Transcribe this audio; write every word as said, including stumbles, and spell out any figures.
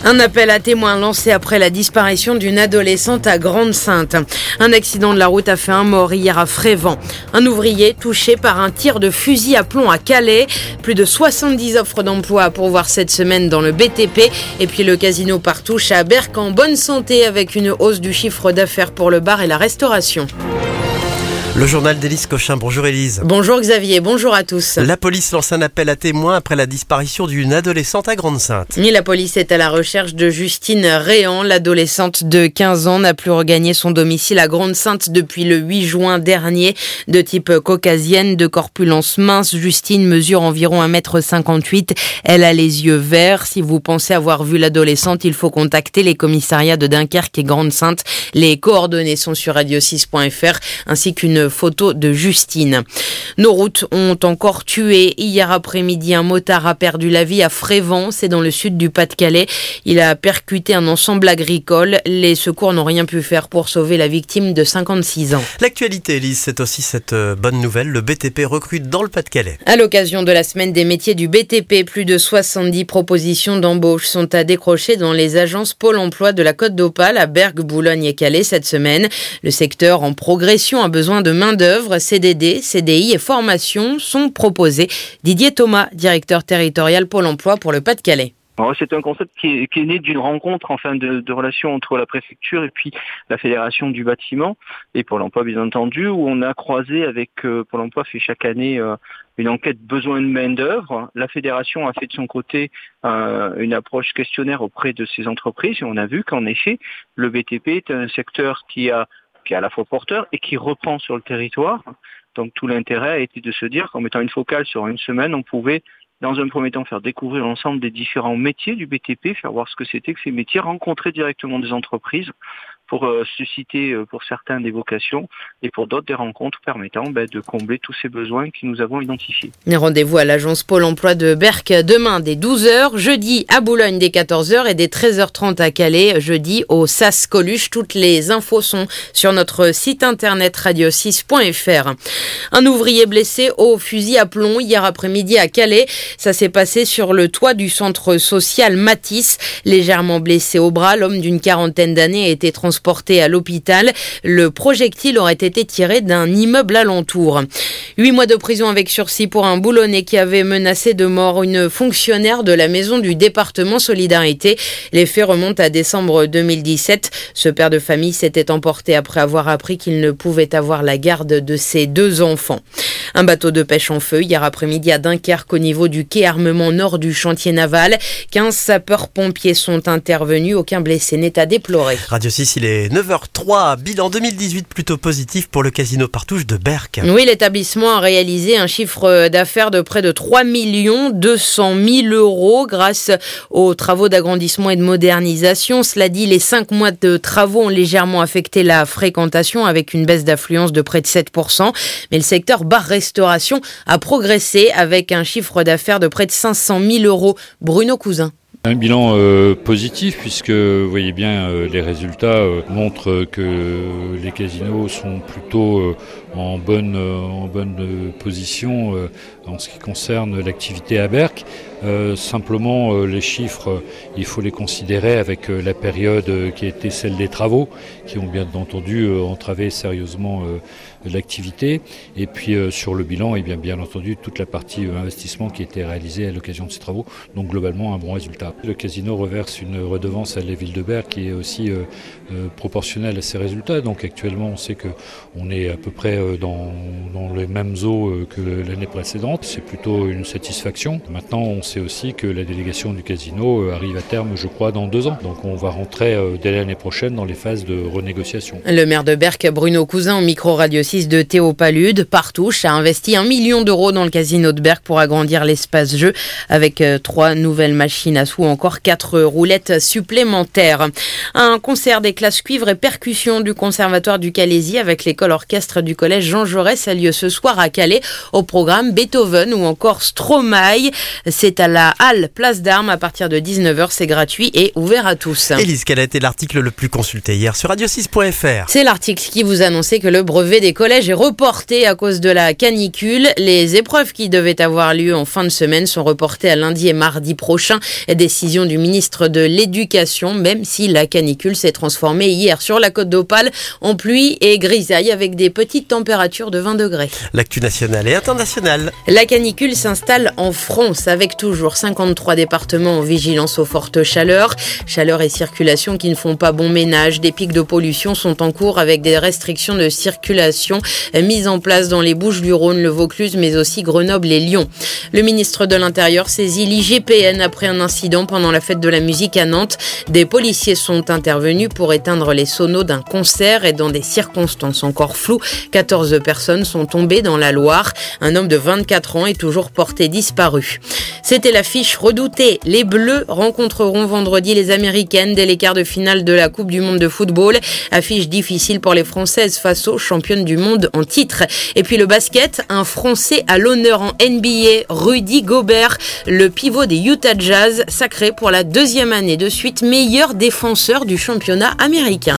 Un appel à témoins lancé après la disparition d'une adolescente à Grande-Synthe. Un accident de la route a fait un mort hier à Frévent. Un ouvrier touché par un tir de fusil à plomb à Calais. Plus de soixante-dix offres d'emploi à pourvoir cette semaine dans le B T P. Et puis le casino Partouche à Berck en bonne santé avec une hausse du chiffre d'affaires pour le bar et la restauration. Le journal d'Élise Cochin. Bonjour Élise. Bonjour Xavier, bonjour à tous. La police lance un appel à témoins après la disparition d'une adolescente à Grande-Synthe. Et la police est à la recherche de Justine Réan. L'adolescente de quinze ans n'a plus regagné son domicile à Grande-Synthe depuis le huit juin dernier. De type caucasienne, de corpulence mince, Justine mesure environ un mètre cinquante-huit. Elle a les yeux verts. Si vous pensez avoir vu l'adolescente, il faut contacter les commissariats de Dunkerque et Grande-Synthe. Les coordonnées sont sur radio six point f r ainsi qu'une photo de Justine. Nos routes ont encore tué. Hier après-midi, un motard a perdu la vie à Frévent, c'est dans le sud du Pas-de-Calais. Il a percuté un ensemble agricole. Les secours n'ont rien pu faire pour sauver la victime de cinquante-six ans. L'actualité, Élise, c'est aussi cette bonne nouvelle. Le B T P recrute dans le Pas-de-Calais. À l'occasion de la semaine des métiers du B T P, plus de soixante-dix propositions d'embauche sont à décrocher dans les agences Pôle emploi de la Côte d'Opale à Berck, Boulogne et Calais cette semaine. Le secteur en progression a besoin de main-d'œuvre. C D D, C D I et formation sont proposés. Didier Thomas, directeur territorial Pôle emploi pour le Pas-de-Calais. Alors, c'est un concept qui est, qui est né d'une rencontre, enfin, de, de relations entre la préfecture et puis la fédération du bâtiment et Pôle emploi, bien entendu, où on a croisé avec euh, Pôle emploi fait chaque année euh, une enquête besoin de main d'œuvre. La fédération a fait de son côté euh, une approche questionnaire auprès de ces entreprises et on a vu qu'en effet, le B T P est un secteur qui a qui est à la fois porteur et qui reprend sur le territoire. Donc tout l'intérêt a été de se dire qu'en mettant une focale sur une semaine, on pouvait dans un premier temps faire découvrir l'ensemble des différents métiers du B T P, faire voir ce que c'était que ces métiers, rencontrer directement des entreprises pour euh, susciter euh, pour certains des vocations et pour d'autres des rencontres permettant ben, de combler tous ces besoins que nous avons identifiés. Rendez-vous à l'agence Pôle emploi de Berck demain dès douze heures, jeudi à Boulogne dès quatorze heures et dès treize heures trente à Calais, jeudi au S A S Coluche. Toutes les infos sont sur notre site internet radio six point f r. Un ouvrier blessé au fusil à plomb hier après-midi à Calais. Ça s'est passé sur le toit du centre social Matisse. Légèrement blessé au bras, l'homme d'une quarantaine d'années a été transporté porté à l'hôpital. Le projectile aurait été tiré d'un immeuble alentour. Huit mois de prison avec sursis pour un Boulonnais qui avait menacé de mort une fonctionnaire de la maison du département Solidarité. Les faits remontent à décembre deux mille dix-sept. Ce père de famille s'était emporté après avoir appris qu'il ne pouvait avoir la garde de ses deux enfants. Un bateau de pêche en feu hier après-midi à Dunkerque au niveau du quai armement nord du chantier naval. quinze sapeurs-pompiers sont intervenus. Aucun blessé n'est à déplorer. Radio six, il est neuf heures trois. Bilan deux mille dix-huit plutôt positif pour le casino Partouche de Berck. Oui, l'établissement a réalisé un chiffre d'affaires de près de trois millions deux cent mille euros grâce aux travaux d'agrandissement et de modernisation. Cela dit, les cinq mois de travaux ont légèrement affecté la fréquentation avec une baisse d'affluence de près de sept pour cent. Mais le secteur bar-restauration a progressé avec un chiffre d'affaires de près de cinq cent mille euros. Bruno Cousin. Un bilan euh, positif puisque vous voyez bien euh, les résultats euh, montrent que les casinos sont plutôt euh, en bonne, euh, en bonne euh, position euh, en ce qui concerne l'activité à Berck. Euh, simplement euh, les chiffres, euh, il faut les considérer avec euh, la période euh, qui a été celle des travaux qui ont bien entendu euh, entravé sérieusement euh, l'activité et puis euh, sur le bilan et bien, bien entendu toute la partie euh, investissement qui a été réalisée à l'occasion de ces travaux. Donc globalement un bon résultat. Le casino reverse une redevance à la ville de Berck qui est aussi euh, euh, proportionnelle à ses résultats. Donc actuellement on sait qu'on est à peu près euh, dans, dans les mêmes eaux euh, que l'année précédente. C'est plutôt une satisfaction. Maintenant on sait aussi que la délégation du casino euh, arrive à terme je crois dans deux ans. Donc on va rentrer euh, dès l'année prochaine dans les phases de renégociation. Le maire de Berck, Bruno Cousin, au micro Radio six de Théo Palude, Partouche a investi un million d'euros dans le casino de Berck pour agrandir l'espace jeu avec euh, trois nouvelles machines à sous, encore quatre roulettes supplémentaires. Un concert des classes cuivre et percussion du Conservatoire du Calaisis avec l'école orchestre du collège Jean Jaurès a lieu ce soir à Calais. Au programme Beethoven ou encore Stromae. C'est C'est à la Halle Place d'Armes à partir de dix-neuf heures. C'est gratuit et ouvert à tous. Élise, quel a été l'article le plus consulté hier sur radio six point f r? C'est l'article qui vous annonçait que le brevet des collèges est reporté à cause de la canicule. Les épreuves qui devaient avoir lieu en fin de semaine sont reportées à lundi et mardi prochain. Décision du ministre de l'Éducation, même si la canicule s'est transformée hier sur la côte d'Opale en pluie et grisaille avec des petites températures de vingt degrés. L'actu nationale et internationale. La canicule s'installe en France avec toujours cinquante-trois départements en vigilance aux fortes chaleurs. Chaleur et circulation qui ne font pas bon ménage. Des pics de pollution sont en cours avec des restrictions de circulation mises en place dans les Bouches-du-Rhône, le Vaucluse, mais aussi Grenoble et Lyon. Le ministre de l'Intérieur saisit l'I G P N après un incident pendant la fête de la musique à Nantes. Des policiers sont intervenus pour éteindre les sonos d'un concert et dans des circonstances encore floues, quatorze personnes sont tombées dans la Loire. Un homme de vingt-quatre ans est toujours porté disparu. C'était l'affiche redoutée. Les Bleus rencontreront vendredi les Américaines dès les quarts de finale de la Coupe du Monde de football. Affiche difficile pour les Françaises face aux championnes du monde en titre. Et puis le basket, un Français à l'honneur en N B A, Rudy Gobert, le pivot des Utah Jazz, sacré pour la deuxième année de suite meilleur défenseur du championnat américain.